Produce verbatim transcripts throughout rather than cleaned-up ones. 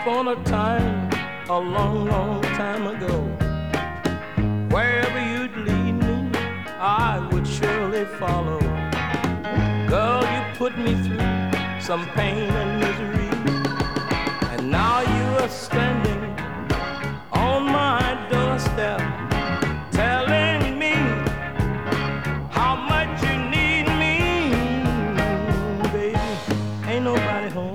upon a time, a long, long time ago, wherever you'd lead me, I would surely follow. Girl, you put me through some pain and misery, and now you are standing on my doorstep, telling me how much you need me. Baby, ain't nobody home.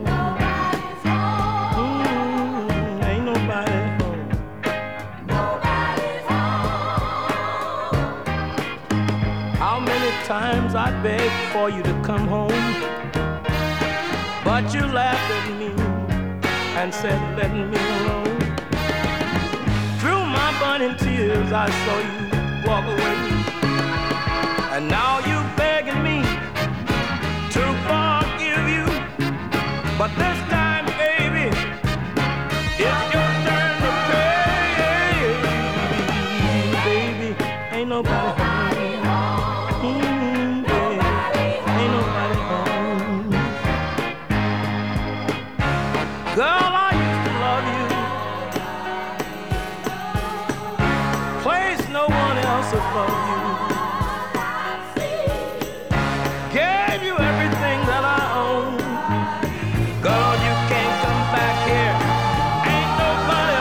Times I begged for you to come home, but you laughed at me and said, let me alone. Through my burning tears, I saw you walk away, and now you're begging me to forgive you. But this time, baby, it's your turn to pay. Baby, ain't nobody home. Girl, I used to love you, place no one else above you, gave you everything that I own. Girl, you can't come back here, ain't nobody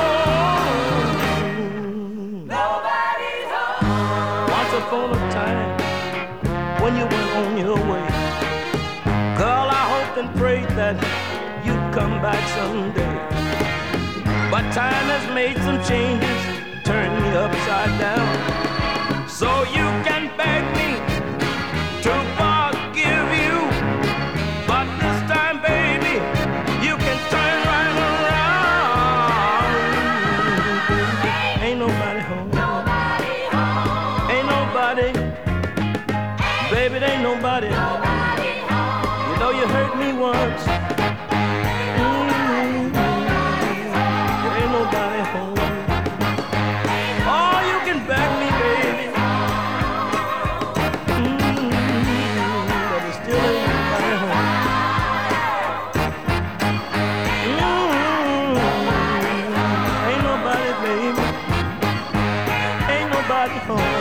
home. Nobody's home. Once upon a time, when you went on your way, girl, I hoped and prayed that you'd come back someday. But time has made some changes, turned me upside down. So you can beg me to forgive you, but this time, baby, you can turn right around. Ain't nobody home. Nobody home. Ain't nobody. Baby, there ain't nobody home. You know you hurt me once. Home.